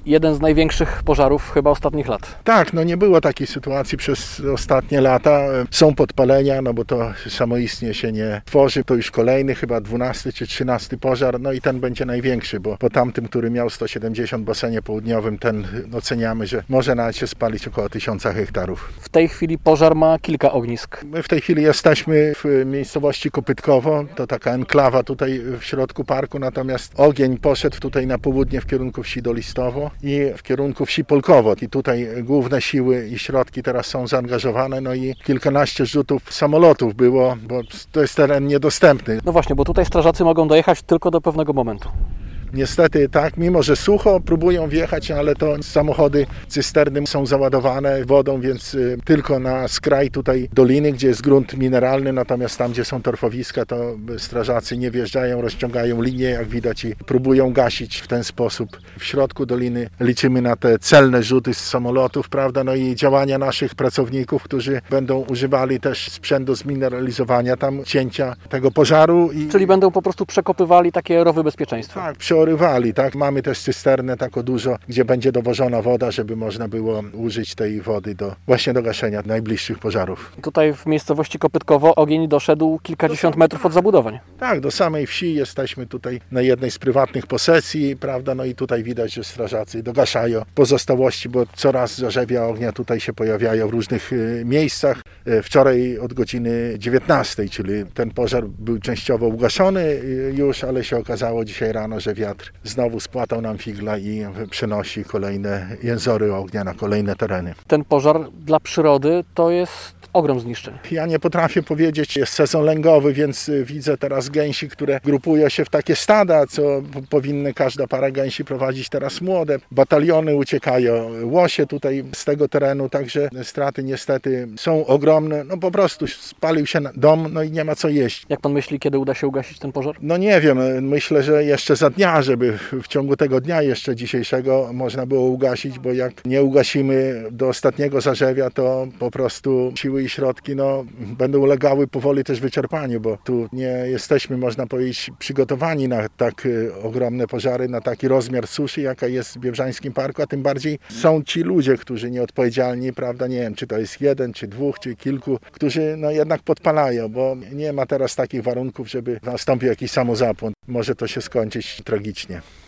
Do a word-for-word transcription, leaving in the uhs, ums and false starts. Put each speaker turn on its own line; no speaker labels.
Jeden z największych pożarów chyba ostatnich lat.
Tak, no nie było takiej sytuacji przez ostatnie lata. Są podpalenia, no bo to samoistnie się nie tworzy. To już kolejny, chyba dwunasty czy trzynasty pożar, no i ten będzie największy, bo po tamtym, który miał sto siedemdziesiąt w basenie południowym, ten oceniamy, że może nawet się spalić około tysiąca hektarów.
W tej chwili pożar ma kilka ognisk.
My w tej chwili jesteśmy w miejscowości Kopytkowo, to taka enklawa tutaj w środku parku, natomiast ogień poszedł tutaj na południe w kierunku wsi Dolistowo i w kierunku wsi Polkowo. I tutaj główne siły i środki teraz są zaangażowane, no i kilkanaście rzutów samolotów było, bo to jest teren niedostępny.
No właśnie, bo tutaj strażacy mogą dojechać tylko do pewnego momentu.
Niestety tak, mimo że sucho, próbują wjechać, ale to samochody, cysterny są załadowane wodą, więc tylko na skraj tutaj doliny, gdzie jest grunt mineralny, natomiast tam, gdzie są torfowiska, to strażacy nie wjeżdżają, rozciągają linię, jak widać, i próbują gasić w ten sposób. W środku doliny liczymy na te celne rzuty z samolotów, prawda, no i działania naszych pracowników, którzy będą używali też sprzętu zmineralizowania, tam cięcia tego pożaru. I...
Czyli będą po prostu przekopywali takie rowy bezpieczeństwa.
Tak, Rywali, tak? Mamy też cysternę taką dużo, gdzie będzie dowożona woda, żeby można było użyć tej wody do właśnie do gaszenia najbliższych pożarów.
Tutaj w miejscowości Kopytkowo ogień doszedł kilkadziesiąt metrów od zabudowań.
Tak, do samej wsi jesteśmy tutaj na jednej z prywatnych posesji, prawda? No i tutaj widać, że strażacy dogaszają pozostałości, bo coraz zarzewia ognia tutaj się pojawiają w różnych y, miejscach. Y, wczoraj od godziny dziewiętnastej, czyli ten pożar był częściowo ugaszony y, już, ale się okazało dzisiaj rano, że wiatr znowu spłatał nam figla i przenosi kolejne jęzory ognia na kolejne tereny.
Ten pożar dla przyrody to jest ogrom zniszczeń.
Ja nie potrafię powiedzieć, jest sezon lęgowy, więc widzę teraz gęsi, które grupują się w takie stada, co powinny każda para gęsi prowadzić teraz młode. Bataliony uciekają, łosie tutaj z tego terenu, także straty niestety są ogromne. No po prostu spalił się dom, no i nie ma co jeść.
Jak pan myśli, kiedy uda się ugasić ten pożar?
No nie wiem, myślę, że jeszcze za dnia, żeby w ciągu tego dnia jeszcze dzisiejszego można było ugasić, bo jak nie ugasimy do ostatniego zarzewia, to po prostu siły i środki no, będą ulegały powoli też wyczerpaniu, bo tu nie jesteśmy, można powiedzieć, przygotowani na tak ogromne pożary, na taki rozmiar suszy, jaka jest w Biebrzańskim Parku, a tym bardziej są ci ludzie, którzy nieodpowiedzialni, prawda, nie wiem, czy to jest jeden, czy dwóch, czy kilku, którzy no jednak podpalają, bo nie ma teraz takich warunków, żeby nastąpił jakiś samozapłon. Może to się skończyć tragicznie.